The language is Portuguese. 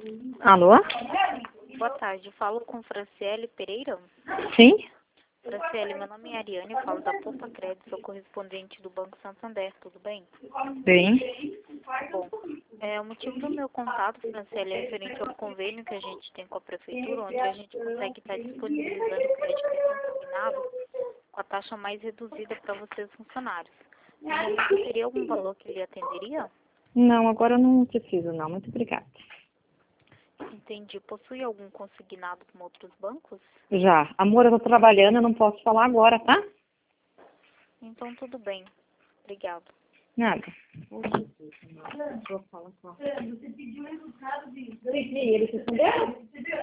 Alô? Boa tarde, falo com Franciele Pereira. Sim? Franciele, meu nome é Ariane, eu falo da Poupa Crédito, sou correspondente do Banco Santander, tudo bem? Bem. Bom, o motivo do meu contato, Franciele, é referente ao convênio que a gente tem com a Prefeitura, onde a gente consegue estar disponibilizando o crédito consignado com a taxa mais reduzida para vocês funcionários. No momento, teria algum valor que lhe atenderia? Não, agora eu não preciso não. Muito obrigada. Entendi. Possui algum consignado com outros bancos? Já. Amor, eu tô trabalhando, eu não posso falar agora, tá? Então, tudo bem. Obrigado. Nada. Ele respondeu?